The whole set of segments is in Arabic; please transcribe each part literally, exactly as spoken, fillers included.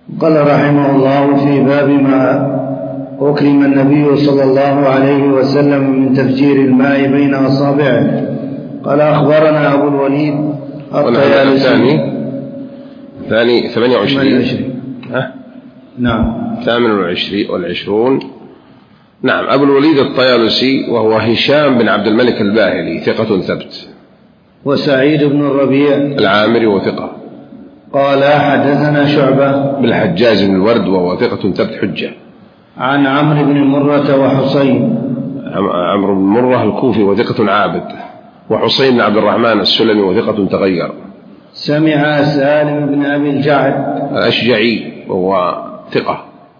قال رحمه الله في باب ما أكرم النبي صلى الله عليه وسلم من تفجير الماء بين أصابعه. قال أخبرنا أبو الوليد الطيالسي الثاني ثاني ثمانية وعشرين ها؟ نعم ثامن والعشرين والعشرون نعم. أبو الوليد الطيالسي وهو هشام بن عبد الملك الباهلي ثقة ثبت. وسعيد بن الربيع العامري وثقة. قال حدثنا شعبة بالحجاج بن الورد وهو ثقة ثبت حجة. عن عمرو بن مرة وحسين. عمرو بن مرة الكوفي وثقة عابد، وحسين بن عبد الرحمن السلمي وثقة تغير. سمع سالم بن أبي الجعد الأشجعي وهو ثقة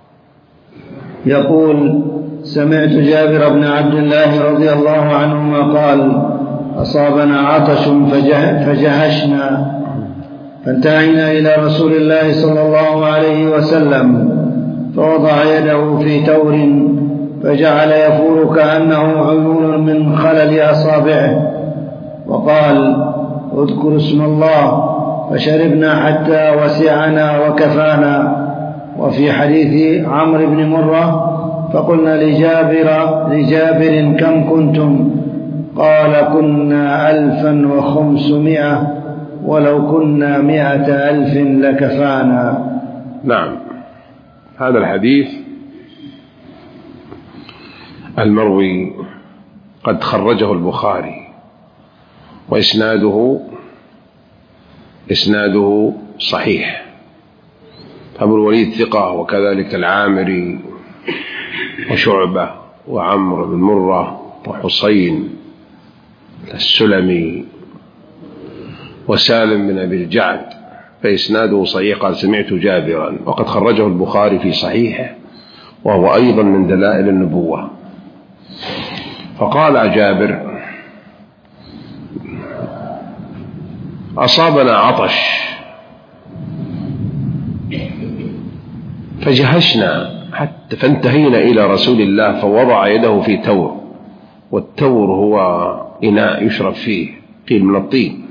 يقول سمعت جابر بن عبد الله رضي الله عنهما قال أصابنا عطش فجهشنا فانتهينا إلى رسول الله صلى الله عليه وسلم فوضع يده في تور فجعل يفور كأنه عيون من خلل أصابعه وقال اذكر اسم الله فشربنا حتى وسعنا وكفانا. وفي حديث عمرو بن مرة فقلنا لجابر, لجابر كم كنتم؟ قال كنا ألفا وخمسمائة ولو كنا مائة ألف لكفانا. نعم. هذا الحديث المروي قد خرجه البخاري وإسناده إسناده صحيح. أبو الوليد ثقة وكذلك العامري وشعبة وعمرو بن مرة وحسين السلمي وسالم بن أبي الجعد فإسناده صحيح. قال سمعت جابرا وقد خرجه البخاري في صحيحه وهو أيضا من دلائل النبوة. فقال جابر أصابنا عطش فجهشنا حتى فانتهينا إلى رسول الله فوضع يده في تور، والتور هو إناء يشرب فيه قيل من الطين،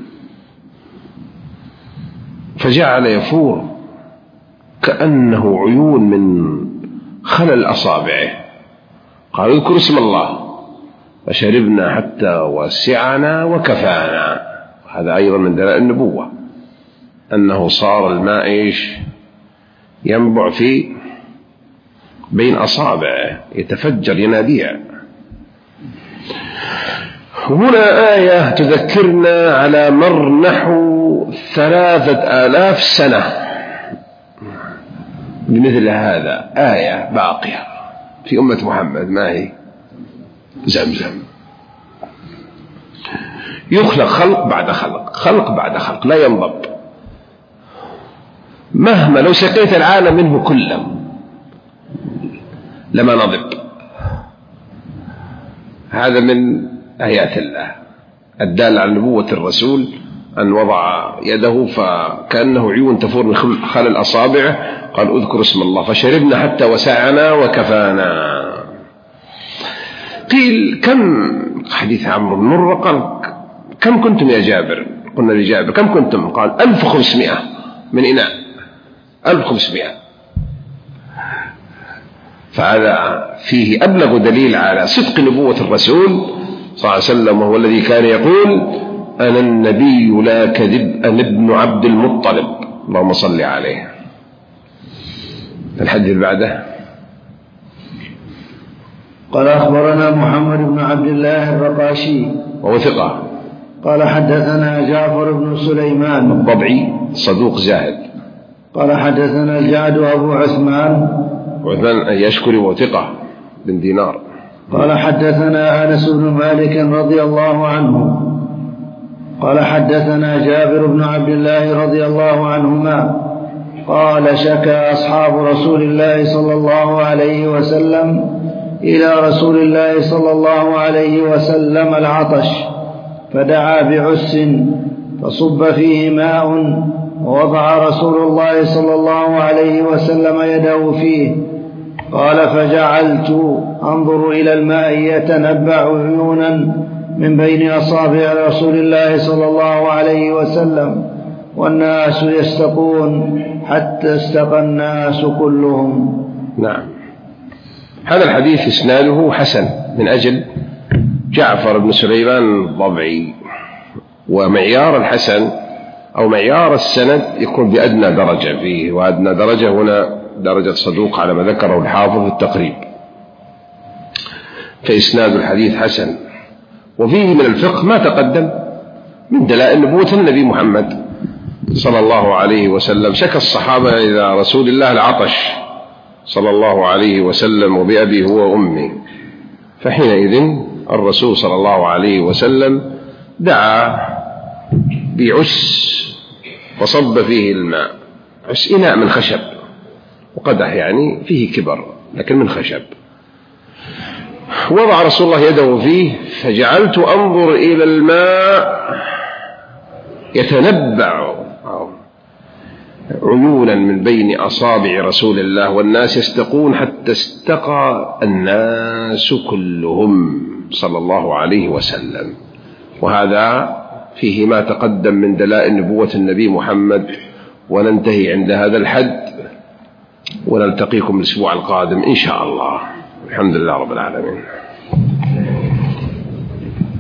فجعل يفور كأنه عيون من خلل أصابعه. قال اذكر اسم الله فشربنا حتى وسعنا وكفانا. هذا أيضا من دلائل النبوة أنه صار الماء إيش ينبع في بين أصابعه يتفجر ينابيع. هنا آية تذكرنا على مر نحو ثلاثة آلاف سنة بمثل هذا آية باقية في أمة محمد. ما هي؟ زمزم. يخلق خلق بعد خلق خلق بعد خلق لا ينضب. مهما لو سقيت العالم منه كله لما نضب. هذا من آيات الله الدالة على نبوة الرسول أن وضع يده فكأنه عيون تفور من خلل أصابعه. قال اذكر اسم الله فشربنا حتى وسعنا وكفانا. قيل كم حديث عمرو بن مرة قال كم كنتم يا جابر؟ قلنا لجابر كم كنتم؟ قال ألف وخمسمائة من إناء ألف وخمسمائة. فهذا فيه أبلغ دليل على صدق نبوة الرسول صلى الله عليه وسلم، وهو الذي كان يقول أنا النبي لا كذب أنا ابن عبد المطلب اللهم صل عليه. الحديث اللي بعده قال أخبرنا محمد بن عبد الله الرقاشي وهو ثقة. قال حدثنا جعفر بن سليمان الضبعي صدوق زاهد. قال حدثنا الجعد أبو عثمان وعثمان يشكري وثقة بن دينار. قال حدثنا أنس بن مالك رضي الله عنه قال حدثنا جابر بن عبد الله رضي الله عنهما قال شكى أصحاب رسول الله صلى الله عليه وسلم إلى رسول الله صلى الله عليه وسلم العطش فدعا بعس فصب فيه ماء ووضع رسول الله صلى الله عليه وسلم يده فيه. قال فجعلت أنظر إلى الماء يتنبع عيونا من بين أصابع رسول الله صلى الله عليه وسلم والناس يستقون حتى استقى الناس كلهم. نعم. هذا الحديث إسناده حسن من أجل جعفر بن سليمان الضبعي، ومعيار الحسن أو معيار السند يكون بأدنى درجة فيه، وأدنى درجة هنا درجة صدوق على ما ذكره الحافظ في التقريب، فإسناد الحديث حسن. وفيه من الفقه ما تقدم من دلائل نبوة النبي محمد صلى الله عليه وسلم. شكى الصحابة إلى رسول الله العطش صلى الله عليه وسلم وبأبي هو وأمي، فحينئذ الرسول صلى الله عليه وسلم دعا بعس وصب فيه الماء، عس إناء من خشب، وقدح يعني فيه كبر لكن من خشب، وضع رسول الله يده فيه، فجعلت أنظر إلى الماء يتنبع عيونا من بين أصابع رسول الله، والناس يستقون حتى استقى الناس كلهم صلى الله عليه وسلم. وهذا فيه ما تقدم من دلائل نبوة النبي محمد. وننتهي عند هذا الحد، ونلتقيكم الأسبوع القادم إن شاء الله. الحمد لله رب العالمين.